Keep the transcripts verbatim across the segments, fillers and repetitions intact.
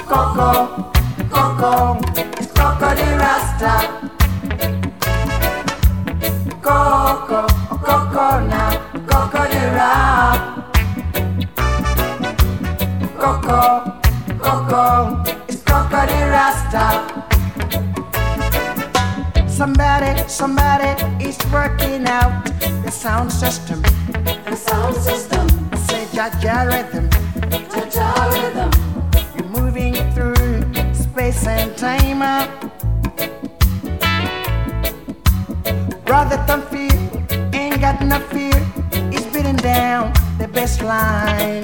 Coco, Coco, it's Coco the Rasta. Coco, Coco now, Coco the rap. Coco, Coco, it's Coco the Rasta. Somebody, somebody is working out the sound system. The sound system. Say Jaja rhythm. Jaja rhythm. You're moving through space and time. Brother, don't fear, ain't got no fear. It's beating down the bass line.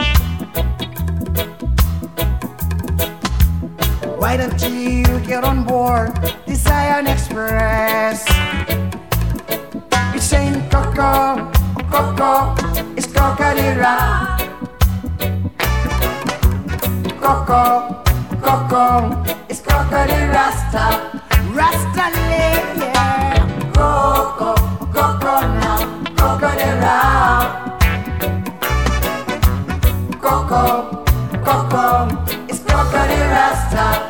Why don't you get on board the Zion Express? It's saying Coco, Coco, it's Coco the rap. Coco, Coco, it's Coco the Rasta. Rasta lay, yeah. Coco, Coco now, Coco the rap. Coco, Coco, it's Coco the Rasta.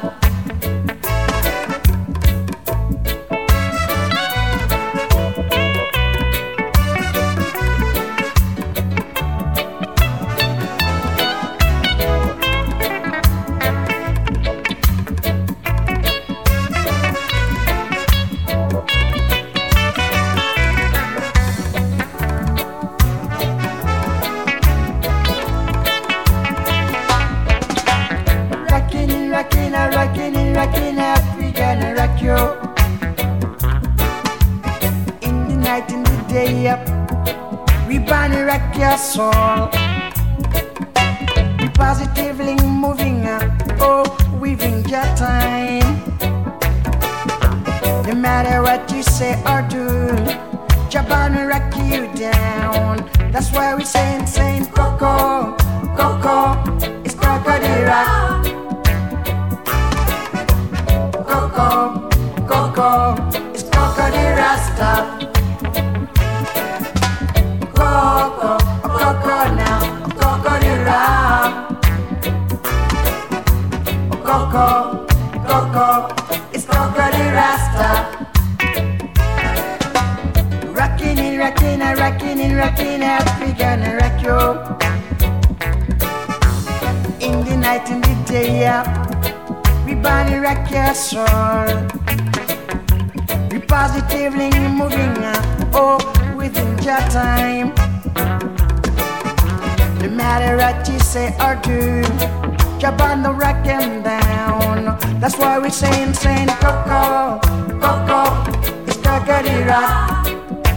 Rockin' up, we gonna rock you. In the night, in the day up, we gonna rock your soul. We positively moving up, oh, weaving your time. No matter what you say or do, just gonna rock you down. That's why we saying, saying Coco, Coco, it's Coco the rock. Coco, Coco, it's Coco the Rasta. Coco, Coco now, Coco the rap. Coco, Coco, it's Coco the Rasta. Rockin' it, rockin' it, rockin' it, rockin' it, we gonna rock you. In the night, in the day, yeah. We body rock your soul. We positively moving up, oh, within your time. No matter what you say or do, jump on the rock and down. That's why we saying, saying Coco, Coco, it's Coco the rock.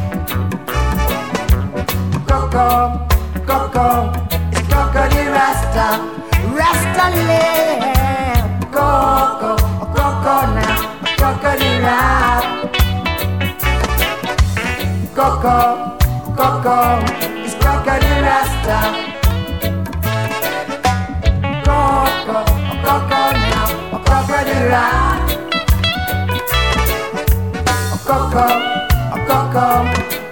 Coco, Coco, it's Coco the Rasta. Rasta lay. Coco, Coco now, Coco the rap. Coco, Coco, it's Coco the Rasta. Coco, Coco now, Coco the rap. Coco, Coco.